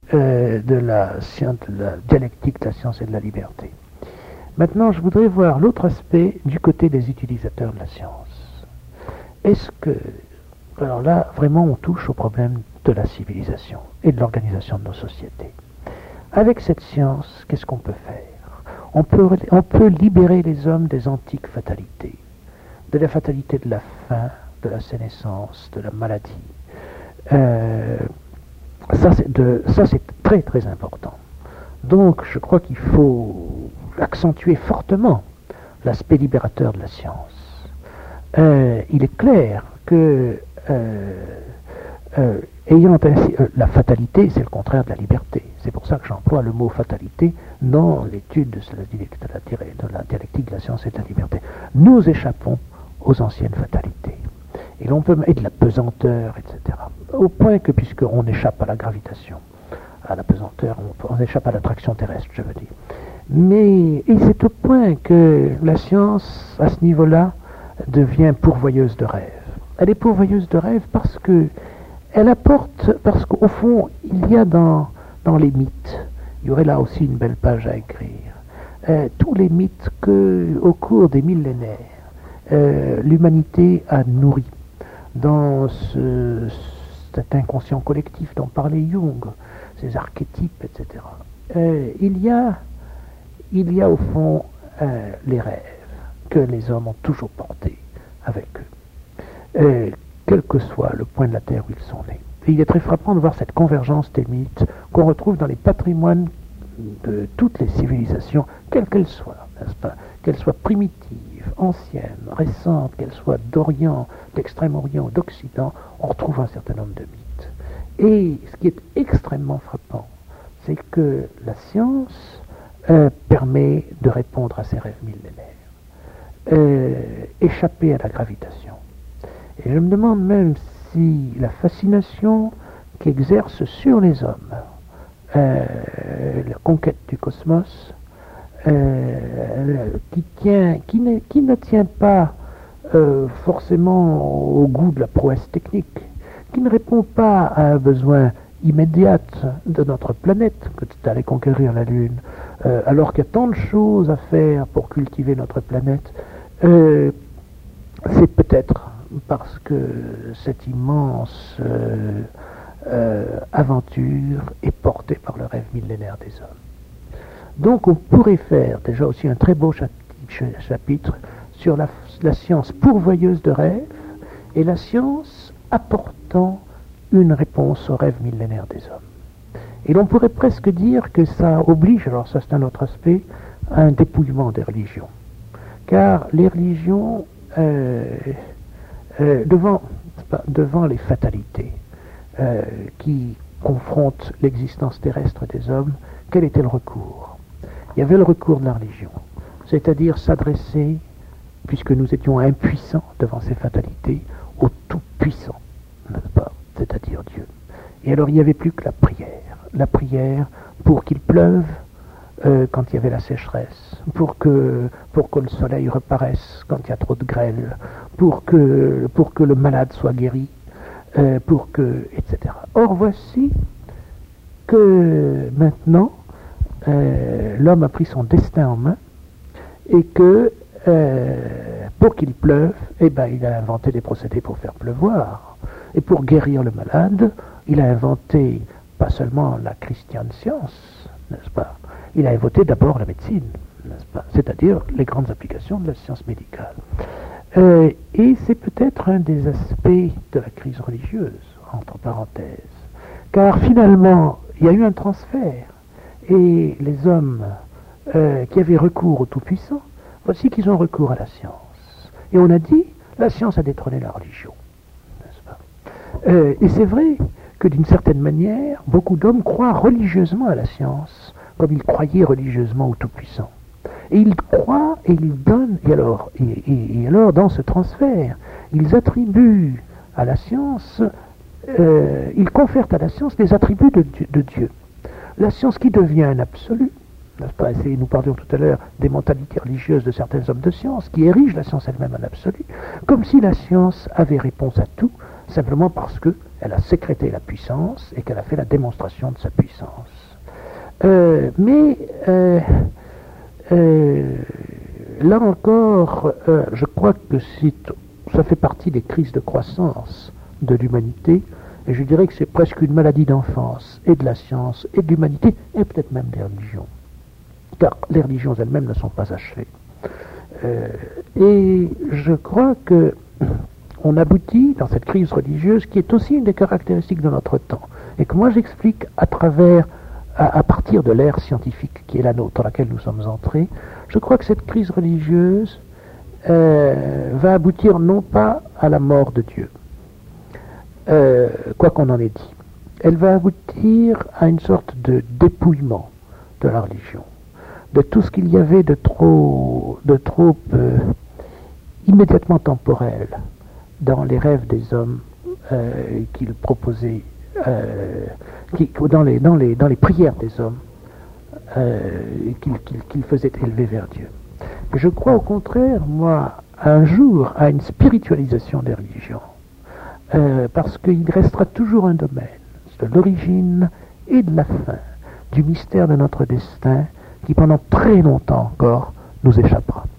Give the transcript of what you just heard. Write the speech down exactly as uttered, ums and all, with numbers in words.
euh, de, la science, de la dialectique de la science et de la liberté. Maintenant, je voudrais voir l'autre aspect du côté des utilisateurs de la science. Est-ce que, alors là, vraiment, on touche au problème de la civilisation et de l'organisation de nos sociétés. Avec cette science, qu'est-ce qu'on peut faire? On peut, on peut libérer les hommes des antiques fatalités, de la fatalité de la faim, de la sénescence, de la maladie. Euh, ça, c'est de, ça, c'est très très important. Donc, je crois qu'il faut accentuer fortement l'aspect libérateur de la science. Euh, il est clair que euh, euh, ayant ainsi, euh, la fatalité, c'est le contraire de la liberté. C'est pour ça que j'emploie le mot fatalité dans l'étude de la, de la dialectique de la science et de la liberté. Nous échappons aux anciennes fatalités. Et l'on peut mettre de la pesanteur, et cetera. Au point que, puisqu'on échappe à la gravitation, à la pesanteur, on, on échappe à l'attraction terrestre, je veux dire. Mais, et c'est au point que la science, à ce niveau-là, devient pourvoyeuse de rêves. Elle est pourvoyeuse de rêves parce que elle apporte, parce qu'au fond, il y a dans, dans les mythes, il y aurait là aussi une belle page à écrire, euh, tous les mythes que, au cours des millénaires, euh, l'humanité a nourri dans ce, cet inconscient collectif dont parlait Jung, ces archétypes, et cetera. Euh, il y a, il y a au fond euh, les rêves que les hommes ont toujours portés avec eux, euh, quel que soit le point de la Terre où ils sont nés. Et il est très frappant de voir cette convergence des mythes qu'on retrouve dans les patrimoines de toutes les civilisations, quelles qu'elles soient, n'est-ce pas, qu'elles soient primitives, anciennes, récentes, qu'elles soient d'Orient, d'Extrême-Orient ou d'Occident, on retrouve un certain nombre de mythes. Et ce qui est extrêmement frappant, c'est que la science euh, permet de répondre à ces rêves millénaires, euh, échapper à la gravitation. Et je me demande même si la fascination qu'exerce sur les hommes euh, la conquête du cosmos, euh, qui, tient, qui, ne, qui ne tient pas euh, forcément au goût de la prouesse technique, qui ne répond pas à un besoin immédiat de notre planète, que d'aller conquérir la Lune, euh, alors qu'il y a tant de choses à faire pour cultiver notre planète, euh, c'est peut-être parce que cette immense euh, euh, aventure est portée par le rêve millénaire des hommes. Donc on pourrait faire déjà aussi un très beau chapitre, chapitre sur la, la science pourvoyeuse de rêves et la science apportant une réponse au rêve millénaire des hommes. Et l'on pourrait presque dire que ça oblige, alors ça c'est un autre aspect, à un dépouillement des religions. Car les religions, euh, euh, devant, devant les fatalités euh, qui confrontent l'existence terrestre des hommes, quel était le recours? Il y avait le recours de la religion, c'est-à-dire s'adresser, puisque nous étions impuissants devant ces fatalités, au Tout-Puissant, n'est-ce pas, c'est-à-dire Dieu. Et alors il n'y avait plus que la prière, la prière pour qu'il pleuve euh, quand il y avait la sécheresse, pour que, pour que le soleil reparaisse quand il y a trop de grêle, pour que, pour que le malade soit guéri, euh, pour que, et cetera. Or voici que maintenant, euh, l'homme a pris son destin en main et que euh, pour qu'il pleuve, eh ben, il a inventé des procédés pour faire pleuvoir. Et pour guérir le malade, il a inventé pas seulement la christiane science, n'est-ce pas? Il a inventé d'abord la médecine, n'est-ce pas? C'est-à-dire les grandes applications de la science médicale. Euh, et c'est peut-être un des aspects de la crise religieuse, entre parenthèses. Car finalement, il y a eu un transfert. Et les hommes euh, qui avaient recours au Tout-Puissant, voici qu'ils ont recours à la science. Et on a dit, la science a détrôné la religion. Euh, et c'est vrai que d'une certaine manière, beaucoup d'hommes croient religieusement à la science, comme ils croyaient religieusement au Tout-Puissant. Et ils croient et ils donnent, et alors, et, et, et alors dans ce transfert, ils attribuent à la science, euh, ils confèrent à la science des attributs de, de Dieu. La science qui devient un absolu, n'est-ce pas? Et nous parlions tout à l'heure des mentalités religieuses de certains hommes de science, qui érigent la science elle-même en absolu, comme si la science avait réponse à tout, simplement parce qu'elle a sécrété la puissance et qu'elle a fait la démonstration de sa puissance. Euh, mais euh, euh, là encore, euh, je crois que ça fait partie des crises de croissance de l'humanité, et je dirais que c'est presque une maladie d'enfance, et de la science, et de l'humanité, et peut-être même des religions. Car les religions elles-mêmes ne sont pas achevées. Euh, et je crois que on aboutit dans cette crise religieuse qui est aussi une des caractéristiques de notre temps, et que moi j'explique à travers, à, à partir de l'ère scientifique qui est la nôtre, dans laquelle nous sommes entrés. Je crois que cette crise religieuse euh, va aboutir non pas à la mort de Dieu, euh, quoi qu'on en ait dit, elle va aboutir à une sorte de dépouillement de la religion, de tout ce qu'il y avait de trop, de trop euh, immédiatement temporel dans les rêves des hommes euh, qu'il proposait, euh, qui, dans, les, dans, les, dans les prières des hommes euh, qu'il qu'il, qu'il faisait élever vers Dieu. Et je crois au contraire, moi, un jour, à une spiritualisation des religions, euh, parce qu'il restera toujours un domaine de l'origine et de la fin du mystère de notre destin qui pendant très longtemps encore nous échappera.